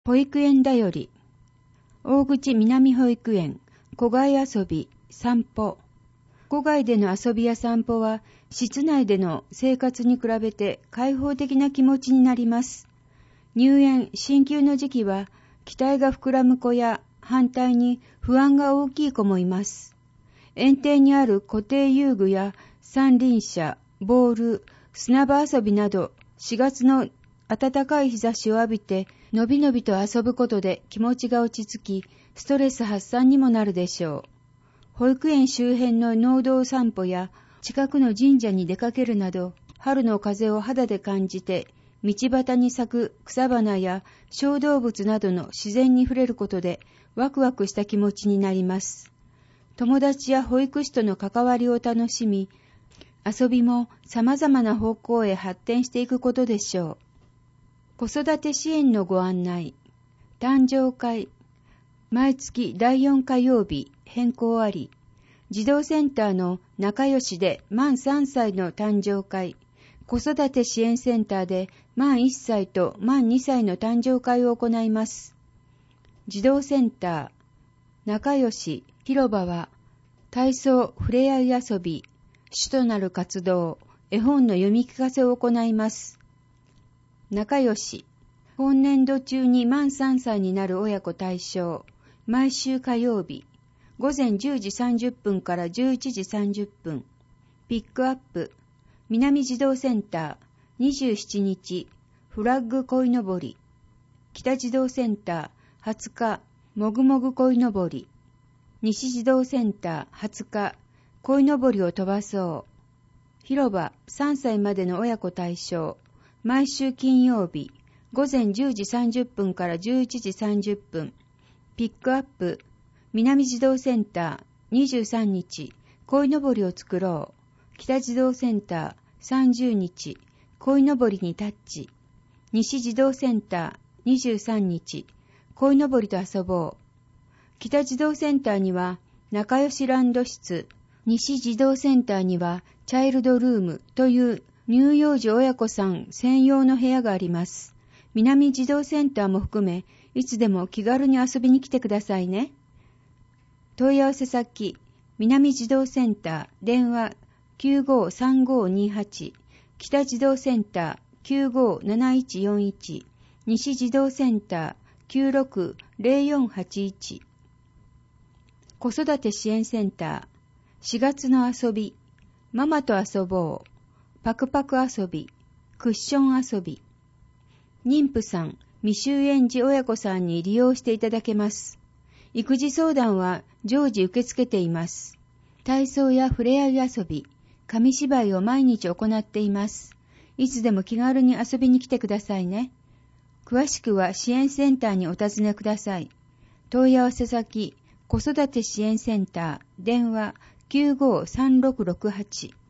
保育園だより。大口南保育園、戸外遊び、散歩。戸外での遊びや散歩は、室内での生活に比べて開放的な気持ちになります。入園、進級の時期は、期待が膨らむ子や反対に不安が大きい子もいます。園庭にある固定遊具や三輪車、ボール、砂場遊びなど、4月の暖かい日差しを浴びて、のびのびと遊ぶことで気持ちが落ち着き、ストレス発散にもなるでしょう。保育園周辺の農道散歩や近くの神社に出かけるなど、春の風を肌で感じて、道端に咲く草花や小動物などの自然に触れることでワクワクした気持ちになります。友達や保育士との関わりを楽しみ、遊びも様々な方向へ発展していくことでしょう。子育て支援のご案内。誕生会。毎月第4火曜日変更あり。児童センターの仲良しで満3歳の誕生会。子育て支援センターで満1歳と満2歳の誕生会を行います。児童センター、仲良し広場は、体操、ふれあい遊び、主となる活動、絵本の読み聞かせを行います。仲良し、本年度中に満3歳になる親子対象、毎週火曜日、午前10時30分から11時30分、ピックアップ、南児童センター、27日、フラッグ鯉のぼり、北児童センター、20日、もぐもぐ鯉のぼり、西児童センター、20日、鯉のぼりを飛ばそう。広場、3歳までの親子対象、毎週金曜日、午前10時30分から11時30分、ピックアップ、南児童センター、23日、鯉のぼりを作ろう。北児童センター、30日、鯉のぼりにタッチ。西児童センター、23日、鯉のぼりと遊ぼう。北児童センターには、仲良しランド室、西児童センターには、チャイルドルームという乳幼児親子さん専用の部屋があります。南児童センターも含め、いつでも気軽に遊びに来てくださいね。問い合わせ先、南児童センター、電話 953528、北児童センター 957141、西児童センター 960481。子育て支援センター、4月の遊び、ママと遊ぼう、パクパク遊び、クッション遊び。妊婦さん、未就園児親子さんに利用していただけます。育児相談は常時受け付けています。体操やふれあい遊び、紙芝居を毎日行っています。いつでも気軽に遊びに来てくださいね。詳しくは支援センターにお尋ねください。問い合わせ先、子育て支援センター、電話 953668。